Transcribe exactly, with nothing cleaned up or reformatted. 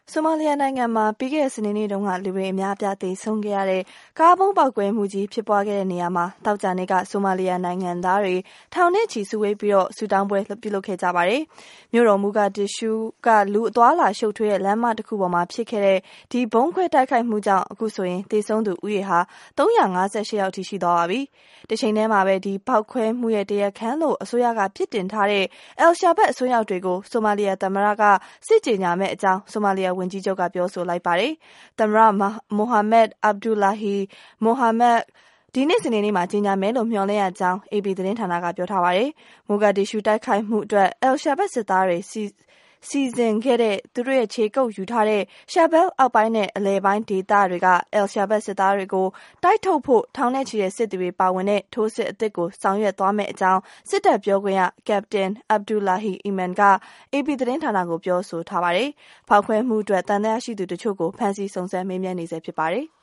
ဆိုမာလီယာနိုင်ငံမှာပြီးခဲ့တဲ့စနေနေ့တုန်းကလူတွေအများအပြားသေဆုံးခဲ့ရတဲ့ကားဗုံးပေါက်ကွဲမှုကြီးဖြစ်ပွားခဲ့တဲ့နေရာမှာသောကြာနေ့ကဆိုမာလီယာနိုင်ငံသားတွေထောင်နဲ့ချီစုဝေးပြီးဆူတောင်းပွဲပြုလုပ်ခဲ့ကြပါတယ်။မြို့တော်မူဂါဒစ်ရှူးကလူအသွားအလာရှုပ်ထွေးတဲ့လမ်းမတစ်ခုပေါ်မှာဖြစ်ခဲ့တဲ့ဒီဗုံးခွဲတိုက်ခိုက်မှုကြောင့်အခုဆိုရင်သေဆုံးသူဦးရေဟာသုံးရာငါးဆယ်ရှစ်ယောက်ထိရှိသွားပါပြီ။တချိန်တည်းမှာပဲဒီပေါက်ခွဲမှုရဲ့တရားခံလို့အစိုးရကပြစ်တင်ထားတဲ့အယ်ရှာဘတ်အစွန်းရောက်တွေကိုဆိုမာလီယာသမ္မတကစစ်ကြေညာမဲ့အကြောင်းဆိုမာလီယာဝန်ကြီးချုပ်ကပြောဆိုလိုက်ပါတယ်။သမ္မတမိုဟာမက်အဗ်ဒူလာဟီမိုဟာမက်ဒီနေ့စနေနေ့မှာကြေညာမယ်လို့မျှော်လင့်ရကြောင်း အေပီ သတင်းဌာနကပြောထားပါတယ်။မူဂါဒစ်ရှူတိုက်ခိုက်မှုအတွက်အယ်ရှာဘတ်စစ်သားတွေစီစီစဉ်ခဲ့တဲ့သူတို့ရဲ့ခြေကုပ်ယူထားတဲ့ရှာဘဲအောက်ပိုင်းနဲ့အလယ်ပိုင်းဒေသတွေကအယ်ရှာဘတ်စစ်သားတွေကိုတိုက်ထုတ်ဖို့ထောင်နဲ့ချီတဲ့စစ်သည်တွေပါဝင်တဲ့ထိုးစစ်အသစ်ကိုဆောင်ရွက်သွားမယ့်အကြောင်းစစ်တပ်ပြောခွင့်ရကပတိန်အဗ်ဒူလာဟီအီမန်က အေပီ သတင်းဌာနကိုပြောဆိုထားပါတယ်။ဖောက်ခွဲမှုအတွက်တန်တရားရှိသူတချို့ကိုဖမ်းဆီးစုံစမ်းမေးမြန်းနေဆဲဖြစ်ပါတယ်။